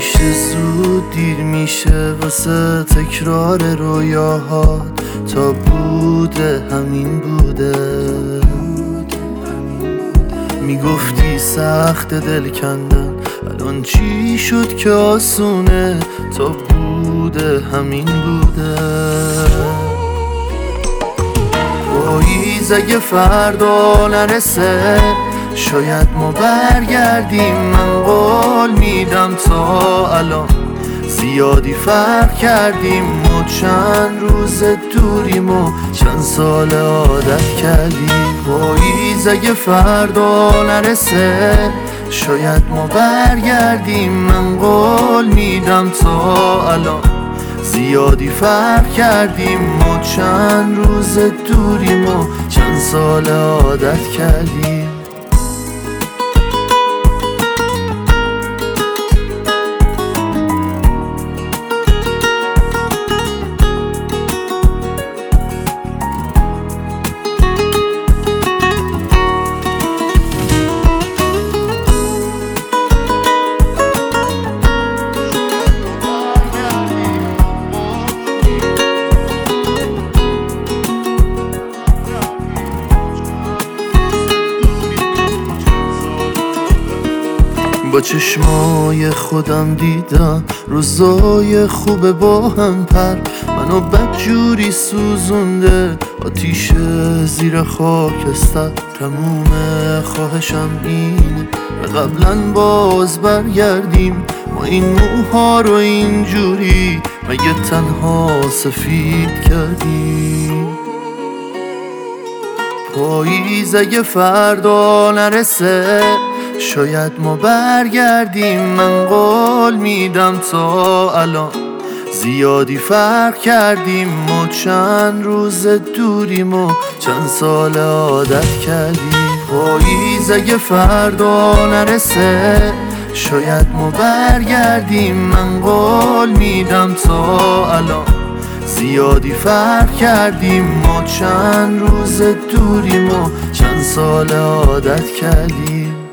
همیشه زود دیر میشه واسه تکرار رویاهات، تا بوده همین بوده. میگفتی سخت دل کندن، الان چی شد که آسونه؟ تا بوده همین بوده. پاییز اگه فردا نرسه شاید ما برگردیم، من قول میدم تا الان زیادی فرق کردیم. ما چند روز دوریم و چند سال عادت کردیم. پاییز اگه فردا نرسه شاید ما برگردیم، من قول میدم تا الان زیادی فرق کردیم. ما چند روز دوریم و چند سال عادت کردیم. با چشمای خودم دیدم روزای خوب با هم پر، منو بدجوری سوزونده آتیش زیر خاکستر. تموم خواهشم اینه قبلا باز برگردیم، ما این موها رو اینجوری مگه تنها سفید کردیم. پاییز اگه فردا نرسه شاید ما برگردیم، من قول میدم تا الان زیادی فرق کردیم. ما چند روز دوریم و چند سال عادت کردیم. پاییز اگه فردا نرسه شاید ما برگردیم، من قول میدم تا الان زیادی فرق کردیم. ما چند روز دوریم و چند سال عادت کردیم.